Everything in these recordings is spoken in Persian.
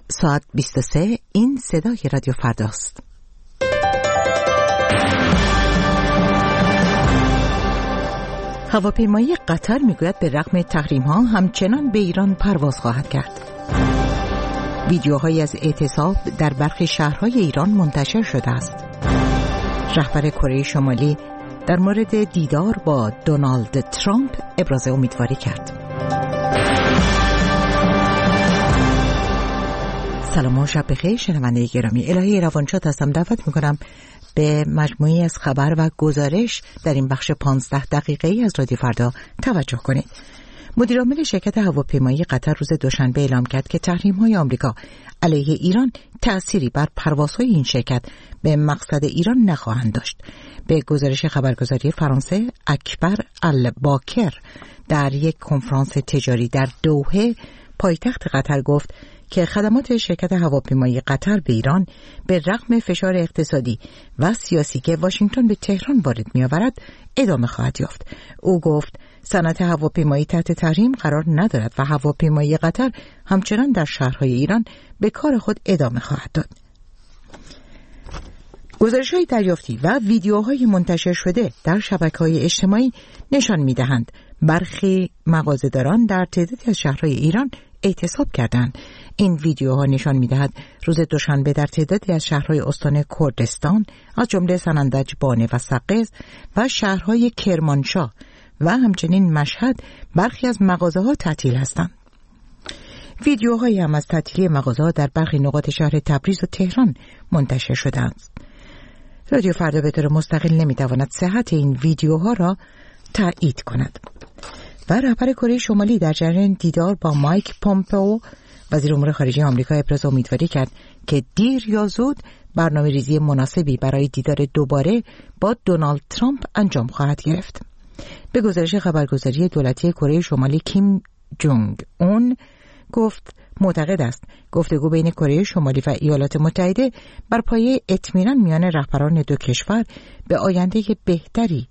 ساعت 23. این صدای رادیو فرداست. هواپیمایی قطر میگوید به رغم تحریم‌ها همچنان به ایران پرواز خواهد کرد. ویدیوهایی از اعتصاب در برخی شهرهای ایران منتشر شده است. رهبر کره شمالی در مورد دیدار با دونالد ترامپ ابراز امیدواری کرد. سلام و شب بخیر شنونده گرامی. الهی روانشاد هستم. دعوت میکنم به مجموعی از خبر و گزارش در این بخش 15 دقیقه‌ای از رادیو فردا توجه کنید. مدیر عامل شرکت هواپیمایی قطر روز دوشنبه اعلام کرد که تحریم‌های آمریکا علیه ایران تأثیری بر پروازهای این شرکت به مقصد ایران نخواهند داشت. به گزارش خبرگزاری فرانسه، اکبر الباکر در یک کنفرانس تجاری در دوحه پایتخت قطر گفت که خدمات شرکت هواپیمایی قطر به ایران به رغم فشار اقتصادی و سیاسی که واشنگتن به تهران وارد می‌آورد ادامه خواهد یافت. او گفت صنعت هواپیمایی تحت تحریم قرار ندارد و هواپیمایی قطر همچنان در شهرهای ایران به کار خود ادامه خواهد داد. گزارش‌های دریافتی و ویدیوهای منتشر شده در شبکه‌های اجتماعی نشان می‌دهند برخی مغازه‌داران در تعدادی از شهرهای ایران اعتصاب کردند. این ویدیوها نشان می‌دهد روز دوشنبه در تعدادی از شهرهای استان کردستان از جمله سنندج، بانه و سقز و شهرهای کرمانشاه و همچنین مشهد برخی از مغازه‌ها تعطیل هستند. ویدیوهایی هم از تعطیلی مغازه‌ها در برخی نقاط شهر تبریز و تهران منتشر شده است. رادیو فردا به طور مستقل نمی‌تواند صحت این ویدیوها را تایید کند. و رهبر کره شمالی در جریان دیدار با مایک پومپئو وزیر امور خارجه آمریکا ابراز امیدواری کرد که دیر یا زود برنامه‌ریزی مناسبی برای دیدار دوباره با دونالد ترامپ انجام خواهد گرفت. به گزارش خبرگزاری دولتی کره شمالی کیم جونگ اون گفت معتقد است گفتگو بین کره شمالی و ایالات متحده بر پایه اطمینان میان رهبران دو کشور به آینده بهتری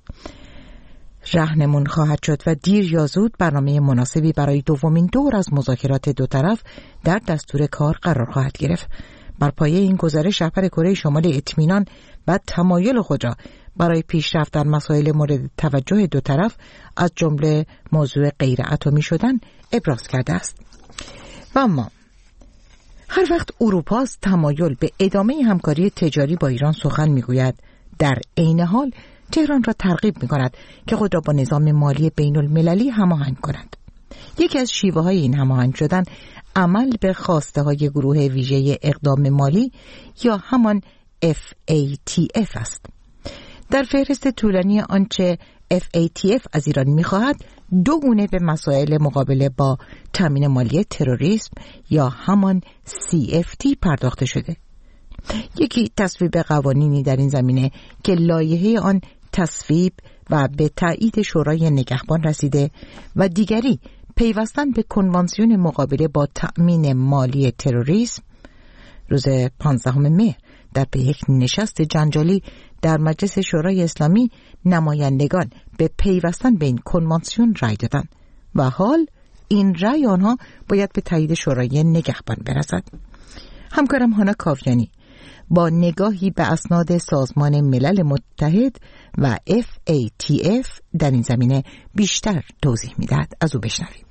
راهنمون خواهد شد و دیر یا زود برنامه مناسبی برای دومین دور از مذاکرات دو طرف در دستور کار قرار خواهد گرفت. بر پایه این گزارش رهبر کره شمالی اطمینان و تمایل خود را برای پیشرفت در مسائل مورد توجه دو طرف از جمله موضوع غیر اتمی شدن ابراز کرده است. و اما هر وقت اروپا از تمایل به ادامه همکاری تجاری با ایران سخن میگوید، در عین حال تهران را ترغیب می‌کند که خود را با نظام مالی بین‌المللی هماهنگ کند. یکی از شیوه‌های این هماهنگ شدن عمل به خواسته‌های گروه ویژه اقدام مالی یا همان FATF است. در فهرست طولانی آنچه FATF از ایران می‌خواهد دو گونه به مسائل مقابله با تامین مالی تروریسم یا همان CFT پرداخته شده. یکی تصویب قوانینی در این زمینه که لایحه آن تصویب و به تایید شورای نگهبان رسیده و دیگری پیوستن به کنوانسیون مقابله با تأمین مالی تروریسم. روز 15 مهر در به یک نشست جنجالی در مجلس شورای اسلامی نمایندگان به پیوستن به این کنوانسیون رای دادند و حال این رای آنها باید به تایید شورای نگهبان برسد. همکارم هانا کاویانی با نگاهی به اسناد سازمان ملل متحد و FATF در این زمینه بیشتر توضیح می‌دهد. از او بشنویم.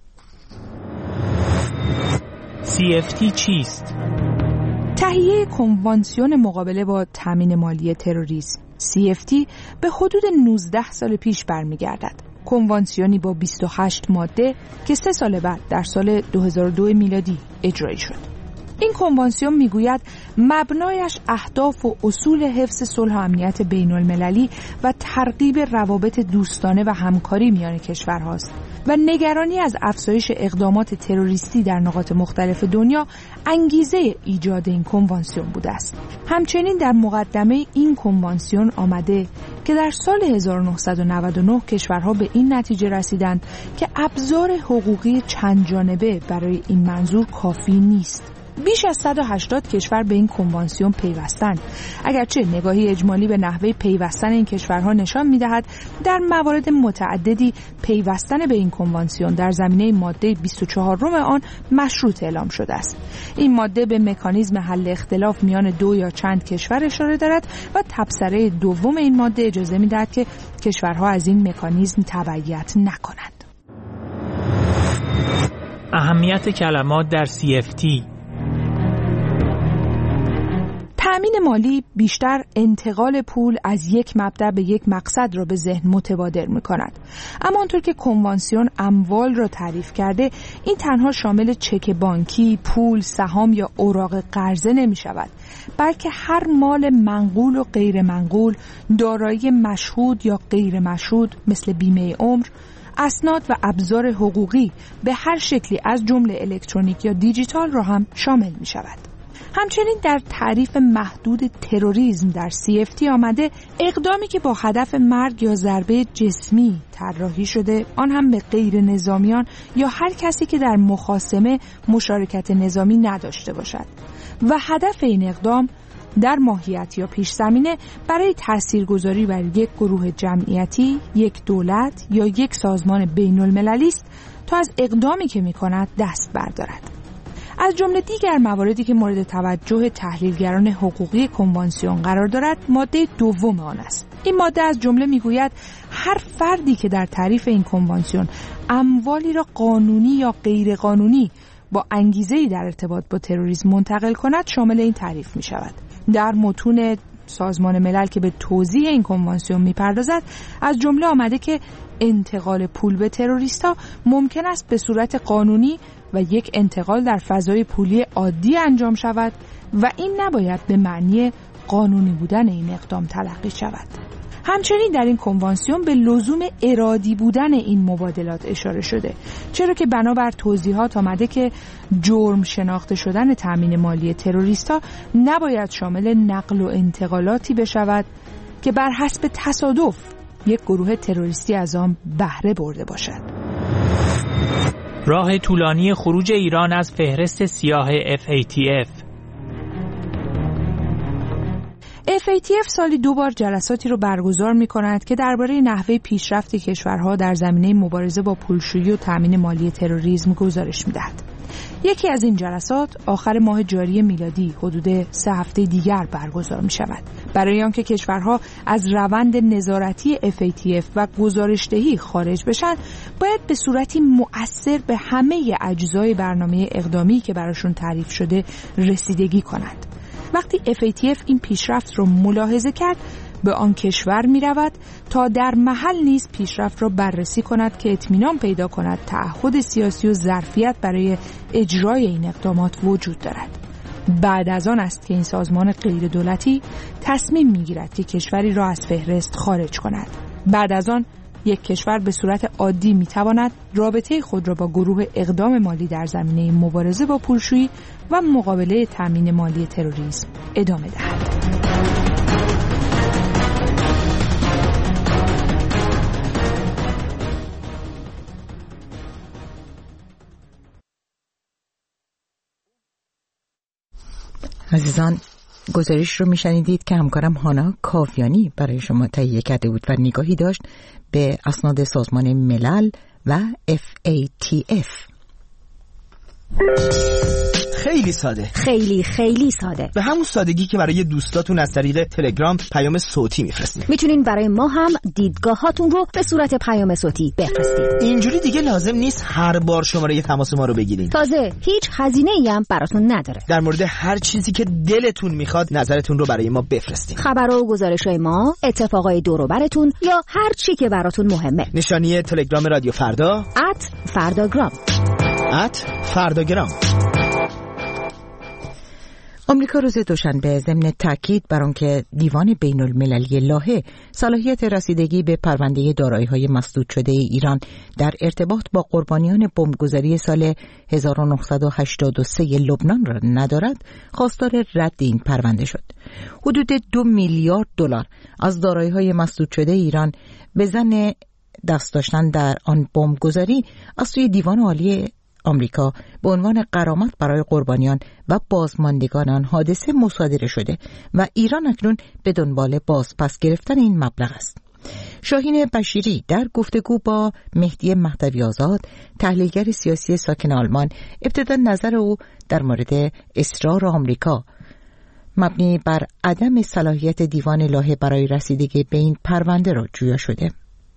CFT چیست؟ تهیه کنوانسیون مقابله با تامین مالی تروریسم CFT به حدود 19 سال پیش برمیگردد. کنوانسیونی با 28 ماده که 3 سال بعد در سال 2002 میلادی اجرایی شد. این کنوانسیون میگوید مبنایش اهداف و اصول حفظ صلح و امنیت بین المللی و ترغیب روابط دوستانه و همکاری میان کشورهاست و نگرانی از افزایش اقدامات تروریستی در نقاط مختلف دنیا انگیزه ایجاد این کنوانسیون بوده است. همچنین در مقدمه این کنوانسیون آمده که در سال 1999 کشورها به این نتیجه رسیدند که ابزار حقوقی چند جانبه برای این منظور کافی نیست بیش از 180 کشور به این کنوانسیون پیوستند. اگرچه نگاهی اجمالی به نحوه پیوستن این کشورها نشان می‌دهد در موارد متعددی پیوستن به این کنوانسیون در زمینه ماده 24 آن مشروط اعلام شده است. این ماده به مکانیزم حل اختلاف میان دو یا چند کشور اشاره دارد و تبصره دوم این ماده اجازه می‌دهد که کشورها از این مکانیزم تبعیت نکنند. اهمیت کلمات در CFT. تأمین مالی بیشتر انتقال پول از یک مبدأ به یک مقصد را به ذهن متبادر می‌کند. اما آنطور که کنوانسیون اموال را تعریف کرده، این تنها شامل چک بانکی، پول، سهام یا اوراق قرضه نمی‌شود، بلکه هر مال منقول و غیر منقول، دارایی مشهود یا غیر مشهود مثل بیمه عمر، اسناد و ابزار حقوقی به هر شکلی از جمله الکترونیک یا دیجیتال را هم شامل می‌شود. همچنین در تعریف محدود تروریسم در CFT آمده اقدامی که با هدف مرگ یا ضربه جسمی طراحی شده، آن هم به غیر نظامیان یا هر کسی که در مخاصمه مشارکت نظامی نداشته باشد و هدف این اقدام در ماهیت یا پیش زمینه برای تاثیرگذاری بر یک گروه جمعیتی، یک دولت یا یک سازمان بین المللی است تا از اقدامی که می‌کند دست بردارد. از جمله دیگر مواردی که مورد توجه تحلیلگران حقوقی کنوانسیون قرار دارد، ماده دوم آن است. این ماده از جمله میگوید هر فردی که در تعریف این کنوانسیون اموالی را قانونی یا غیر قانونی با انگیزه‌ای در ارتباط با تروریسم منتقل کند شامل این تعریف می شود. در متون سازمان ملل که به توضیح این کنوانسیون میپردازد از جمله آمده که انتقال پول به تروریست‌ها ممکن است به صورت قانونی و یک انتقال در فضای پولی عادی انجام شود و این نباید به معنی قانونی بودن این اقدام تلقی شود. همچنین در این کنوانسیون به لزوم ارادی بودن این مبادلات اشاره شده، چرا که بنابر توضیحات آمده که جرم شناخته شدن تامین مالی تروریست‌ها نباید شامل نقل و انتقالاتی بشود که بر حسب تصادف یک گروه تروریستی از آن بهره برده باشد. راه طولانی خروج ایران از فهرست سیاه FATF. FATF سالی 2 بار جلساتی رو برگزار می‌کند که درباره نحوه پیشرفت کشورها در زمینه مبارزه با پولشویی و تامین مالی تروریسم گزارش می‌دهد. یکی از این جلسات آخر ماه جاری میلادی حدود 3 هفته دیگر برگزار می‌شود. برای آنکه کشورها از روند نظارتی FATF و گزارش‌دهی خارج بشن، باید به صورتی مؤثر به همه اجزای برنامه اقدامی که براشون تعریف شده رسیدگی کنند. وقتی FATF این پیشرفت رو ملاحظه کرد، به آن کشور می رود تا در محل نیز پیشرفت را بررسی کند که اطمینان پیدا کند تعهد سیاسی و ظرفیت برای اجرای این اقدامات وجود دارد. بعد از آن است که این سازمان غیر دولتی تصمیم می گیرد که کشوری را از فهرست خارج کند. بعد از آن یک کشور به صورت عادی می تواند رابطه خود را با گروه اقدام مالی در زمینه مبارزه با پولشویی و مقابله تامین مالی تروریسم ادامه دهد. عزیزان، گزارش رو میشنیدید که همکارم هانا کاویانی برای شما تهیه کرده بود و نگاهی داشت به اسناد سازمان ملل و FATF. خیلی ساده، خیلی ساده، به همون سادگی که برای دوستاتون از طریق تلگرام پیام صوتی میفرستین. میتونین برای ما هم دیدگاهاتون رو به صورت پیام صوتی بفرستید. اینجوری دیگه لازم نیست هر بار شماره تماس ما رو بگیرین. تازه هیچ هزینه‌ای هم براتون نداره. در مورد هر چیزی که دلتون میخواد نظرتون رو برای ما بفرستین. خبرها و گزارش‌های ما، اتفاقای دور و براتون یا هر چی که براتون مهمه. نشانی تلگرام رادیو فردا @فرداگرام. @فرداگرام. آمریکا روز دوشنبه ضمن تاکید بر آنکه دیوان بین المللی لاهه صلاحیت رسیدگی به پرونده دارایی‌های مسدود شده ایران در ارتباط با قربانیان بمبگذاری سال 1983 لبنان را ندارد، خواستار رد این پرونده شد. حدود 2 میلیارد دلار از دارایی‌های مسدود شده ایران به ظن دست داشتن در آن بمبگذاری از سوی دیوان آمریکا به عنوان غرامت برای قربانیان و بازماندگان آن حادثه مصادره شده و ایران اکنون به دنبال بازپس گرفتن این مبلغ است. شاهین بشیری در گفتگو با مهدی مهدوی آزاد، تحلیلگر سیاسی ساکن آلمان، ابتدا نظر او در مورد اصرار آمریکا مبنی بر عدم صلاحیت دیوان لاهه برای رسیدگی به این پرونده را جویا شده.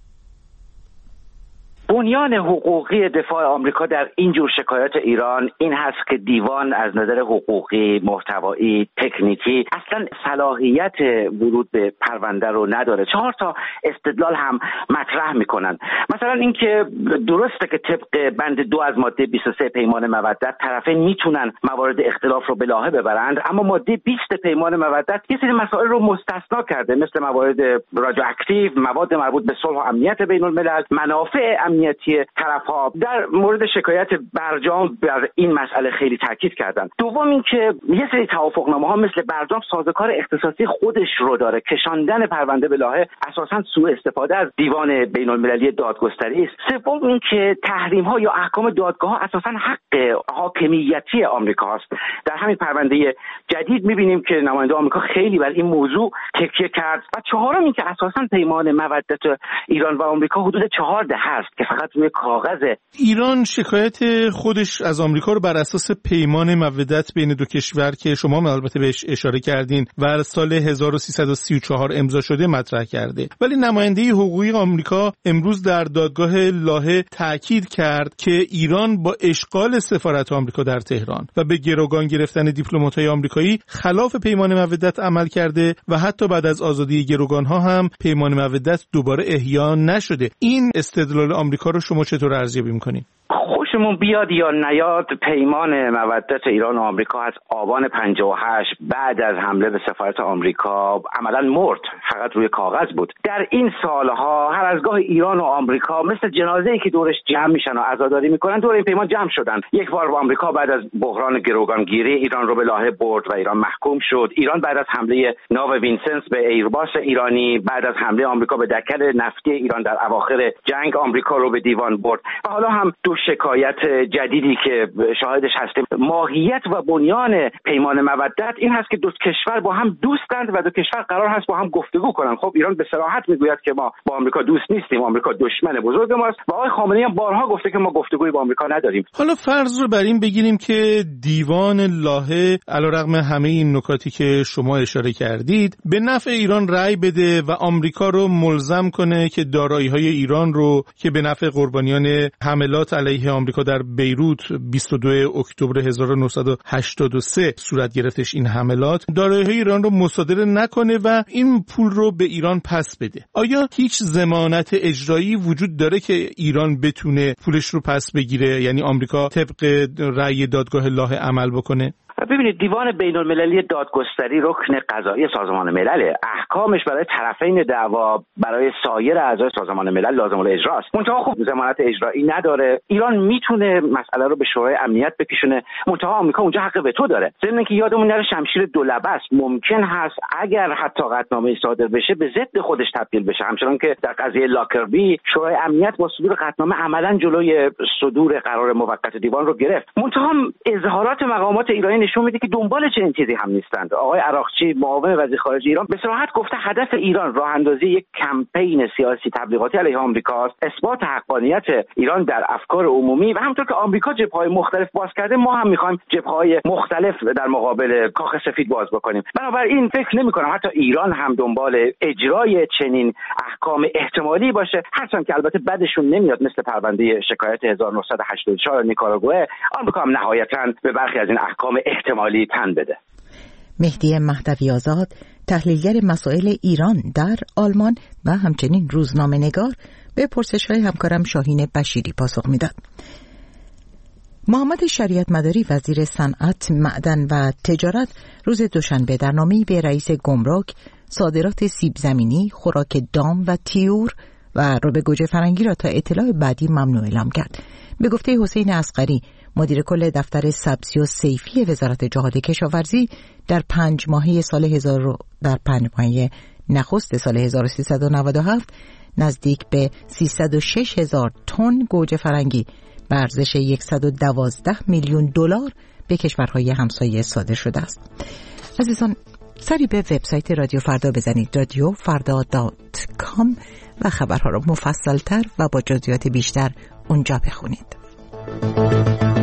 بنیان حقوقی دفاع آمریکا در این جور شکایات ایران این هست که دیوان از نظر حقوقی، محتوایی، تکنیکی اصلا صلاحیت ورود به پرونده رو نداره. 4 تا استدلال هم مطرح میکنن. مثلا اینکه درسته که طبق بند 2 از ماده 23 پیمان مودت طرفین میتونن موارد اختلاف رو به لاهه ببرند، اما ماده 20 پیمان مودت یه سری مسائل رو مستثنا کرده، مثل موارد رادیواکتیو، مواد مربوط به صلح و امنیت بین الملل، منافع امنیتی طرف‌ها. در مورد شکایت برجام بر این مسئله خیلی تاکید کردن. دوم اینکه یه سری توافقنامه‌ها مثل برجام سازوکار اختصاصی خودش رو داره، کشاندن پرونده به لاهه اساساً سوء استفاده از دیوان بین‌المللی دادگستری است. سوم اینکه تحریم‌ها یا احکام دادگاه‌ها اساساً حق حاکمیتی آمریکا است. در همین پرونده جدید می‌بینیم که نماینده آمریکا خیلی بر این موضوع تکیه کرد. و چهارم اینکه اساساً پیمان مودت ایران و آمریکا حدود 4 دهه است که فقط روی کاغذه. ایران شکایت خودش از آمریکا رو بر اساس پیمان مودت بین دو کشور که شما البته بهش اشاره کردین و سال 1334 امضا شده مطرح کرده، ولی نماینده حقوقی آمریکا امروز در دادگاه لاهه تاکید کرد که ایران با اشغال سفارت آمریکا در تهران و به گروگان گرفتن دیپلمات‌های آمریکایی خلاف پیمان مودت عمل کرده و حتی بعد از آزادی گروگان‌ها هم پیمان مودت دوباره احیا نشده. این استدلال آمریکا رو شما چطور ارزیابی می‌کنید؟ خوشمون بیاد یا نیاد، پیمان مودت ایران و آمریکا از آبان 58 بعد از حمله به سفارت آمریکا عملاً مرد، فقط روی کاغذ بود. در این سالها هر از گاه ایران و آمریکا مثل جنازه‌ای که دورش جمع میشن و عزاداری میکنن دور این پیمان جمع شدن. یک بار با آمریکا بعد از بحران گروگانگیری ایران رو به لاهه برد و ایران محکوم شد. ایران بعد از حمله ناو وینسنس به ایرباس ایرانی، بعد از حمله آمریکا به دکل نفتی ایران در اواخر جنگ، آمریکا رو به دیوان برد. و حالا هم دو شکایت جدیدی که شاهدش هستیم. ماهیت و بنیان پیمان مودت این هست که دو کشور با هم دوستند و دو کشور قرار هست با هم گفتگو کنن. خب ایران به صراحت میگوید که ما با آمریکا دوست نیستیم، آمریکا دشمن بزرگ ماست و آقای خامنه‌ای هم بارها گفته که ما گفتگوی با آمریکا نداریم. حالا فرض رو بر این بگیریم که دیوان لاهه علیرغم همه این نکاتی که شما اشاره کردید به نفع ایران رأی بده و آمریکا رو ملزم کنه که دارایی‌های ایران رو که به نفع قربانیان حملات علیه آمریکا در بیروت 22 اکتبر 1983 صورت گرفتش این حملات، دارایی‌های ایران رو مصادره نکنه و این پول رو به ایران پس بده. آیا هیچ ضمانت اجرایی وجود داره که ایران بتونه پولش رو پس بگیره، یعنی آمریکا طبق رأی دادگاه لاهه عمل بکنه؟ ببینید، دیوان بین‌المللی دادگستری رکن قضایی سازمان ملل، احکامش برای طرفین دعوا برای سایر اعضای سازمان ملل لازم الاجرا است. منتها خب ضمانت اجرایی نداره. ایران میتونه مسئله رو به شورای امنیت بکشونه، منتها آمریکا اونجا حق وتو داره. ضمن اینکه یادمون نره شمشیر دولبه است، ممکن هست اگر حتی قطعنامه صادر بشه به ضد خودش تبدیل بشه، همچنان که در قضیه لاکربی شورای امنیت با صدور قطعنامه عملاً جلوی صدور قرار موقت دیوان رو گرفت. منتها اظهارات مقامات ایرانی نشون میده که دنبال چنین چیزی هم نیستند. آقای عراقچی معاون وزیر خارجه ایران به صراحت گفته هدف ایران راه اندازی یک کمپین سیاسی تبلیغاتی علیه آمریکا است، اثبات حقانیت ایران در افکار عمومی و همونطور که آمریکا جبهه‌های مختلف باز کرده ما هم می‌خوایم جبهه‌های مختلف در مقابل کاخ سفید باز بکنیم. بنابراین فکر نمی‌کنم حتی ایران هم دنبال اجرای چنین احکام احتمالی باشه، هرچند که البته بعدشون نمیاد مثل پرونده شکایت 1984 نیکاراگوئه آمریکا هم نهایتاً به برخی از این احکام احتمالی تن بده. مهدی مهدوی آزاد، تحلیلگر مسائل ایران در آلمان و همچنین روزنامه‌نگار، به پرسش‌های همکارم شاهین بشیری پاسخ میداد. محمد شریعت مداری وزیر صنعت، معدن و تجارت روز دوشنبه در نامه‌ای به رئیس گمرک صادرات سیب زمینی، خوراک دام و طیور و رب گوجه فرنگی را تا اطلاع بعدی ممنوع اعلام کرد. به گفته حسین اصغری، مدیر کل دفتر سبزی و صیفی وزارت جهاد کشاورزی، در 5 ماهه نخست سال 1397 نزدیک به 306,000 تن گوجه فرنگی به ارزش 112 میلیون دلار به کشورهای همسایه صادر شده است. عزیزان، سری به وبسایت رادیو فردا بزنید، radiofarda.com، و خبرها را مفصل‌تر و با جزئیات بیشتر اونجا بخونید.